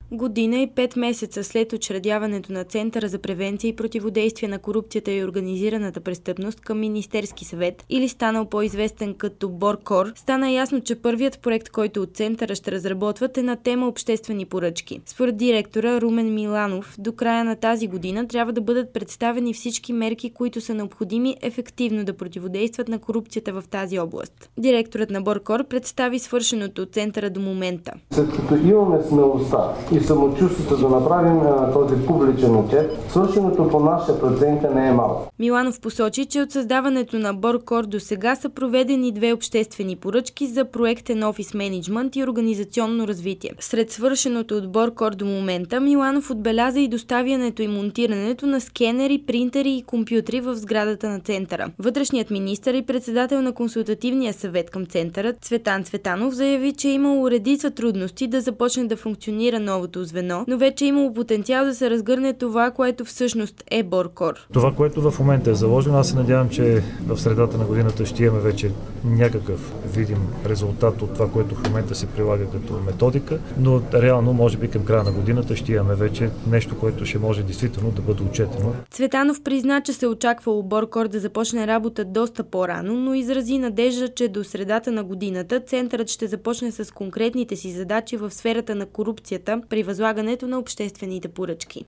Година и 5 месеца след учредяването на Центъра за превенция и противодействие на корупцията и организираната престъпност към Министерски съвет, или станал по-известен като БОРКОР, стана ясно, че първият проект, който от Центъра ще разработват, е на тема обществени поръчки. Според директора Румен Миланов, до края на тази година трябва да бъдат представени всички мерки, които са необходими ефективно да противодействат на корупцията в тази област. Директорът на БОРКОР представи свършеното от Центъра до момента. След като имаме смелостта и самочувството да направим този публичен отчет, свършеното по наша преценка не е малко. Миланов посочи, че от създаването на БОРКОР до сега са проведени 2 обществени поръчки за проектен офис мениджмънт и организационно развитие. Сред свършеното от БОРКОР до момента, Миланов отбеляза и доставянето и монтирането на скенери, принтери и компютри в сградата на Центъра. Вътрешният министър и председател на консултативния съвет към Центъра Цветан Цветанов заяви, че е имало редица трудности да започне да функционира новото звено, но вече е имало потенциал да се разгърне това, което всъщност е БОРКОР. Това, което в момента е заложено, аз се надявам, че в средата на годината ще имаме вече някакъв видим резултат от това, което в момента се прилага като методика, но реално, може би към края на годината ще имаме вече нещо, което ще може действително да бъде отчетено. Цветанов призна, че се очаквало БОРКОР да започне работа доста по-рано, но изрази надежда, че до средата на годината Центърът ще започне с конкретните си задачи в сферата на корупцията при възлагането на обществените поръчки.